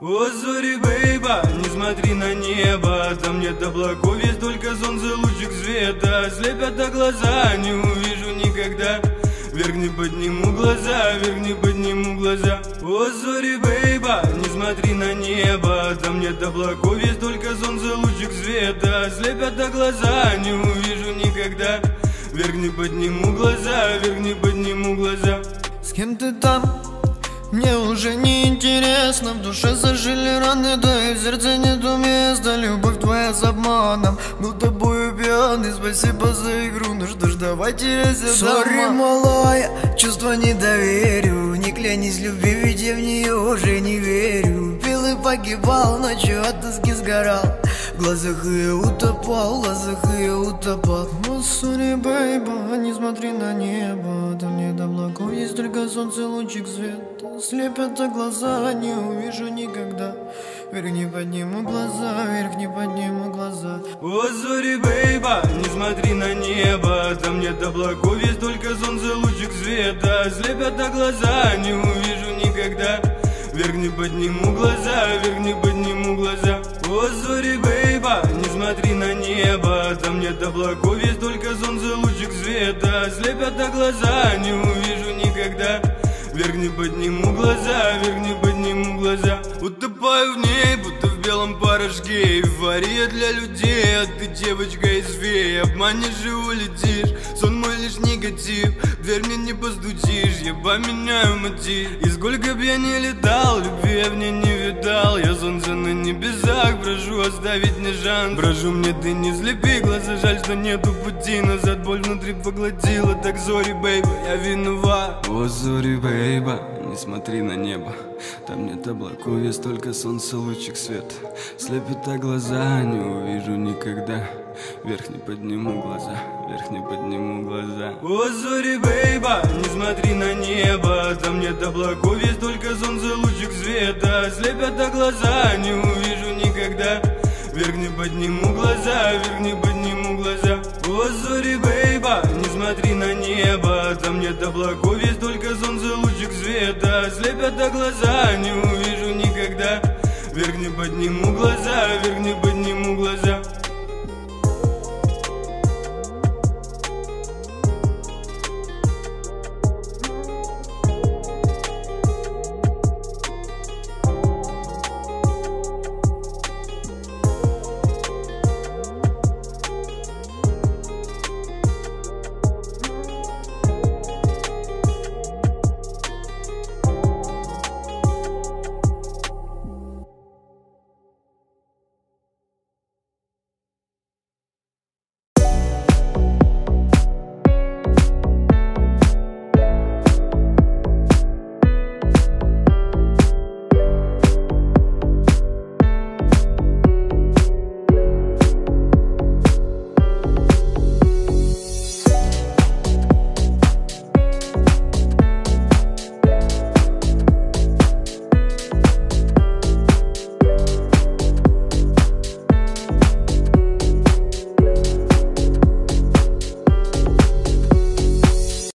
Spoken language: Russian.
О, зори, бейба, не смотри на небо, там нет облаков, есть только солнце, лучик света. Слепят глаза, не увижу никогда. Вверх не подниму глаза, вверх не подниму глаза. О, зори, бейба, не смотри на небо, там нет облаков, есть только солнце, лучик света. Слепят глаза, не увижу никогда. Вверх не подниму глаза, вверх не подниму глаза. С кем ты там? Мне уже не интересно. В душе зажили раны, да и в сердце нету места. Любовь твоя с обманом, был тобою пьяный. Спасибо за игру, ну что ж, давай теряйся. Сори, малая, чувства не доверю. Не клянись любви, ведь я в нее уже не верю. Пил и погибал, ночью от тоски сгорал. В глазах ее утопал, в глазах ее утопал. Ну, сори, бейба, не смотри на небо, там нет облаков, есть только солнце, лучик света. Слепят глаза, не увижу никогда. Вверх не подниму глаза, вверх не подниму глаза. О, зори, бейба, не смотри на небо, там нет облаков, есть только солнце, лучик света. Слепят глаза, не увижу никогда. Вверх не подниму глаза, вверх не подниму глаза. О, зори, бейба, не смотри на небо, там нет облаков, есть только солнце, лучик света. Слепят глаза, не увижу никогда. Вверх не подниму глаза, вверх не подниму глаза. Утопаю в ней, будто в белом порошке. Эйфория для людей, а ты девочка из феи. Обманешь и улетишь, сон мой лишь негатив. В дверь мне не постучишь, я поменяю мотив. И сколько б я не летал, любви я в ней не видал. Я солнце на небесах, прошу оставить мне шанс. Прошу, мне ты не слепи глаза, жаль, что нету пути назад. Боль внутри поглотила, так зори, бейба, я виноват. О, зори, бейба, не смотри на небо, там нет облаков, есть только солнце, лучик света. Слепят глаза, не увижу никогда. Вверх не подниму глаза, вверх не подниму глаза. О, зори, бейба, не смотри на небо, там нет облаков, есть только солнце, лучик света. Слепят глаза, не увижу никогда. Вверх не подниму глаза, вверх не подниму глаза. О, зори, бейба, не смотри на небо, там нет облаков, есть только солнце, лучик света. Слепят глаза, не увижу никогда. Вверх не подниму глаза, вверх не подниму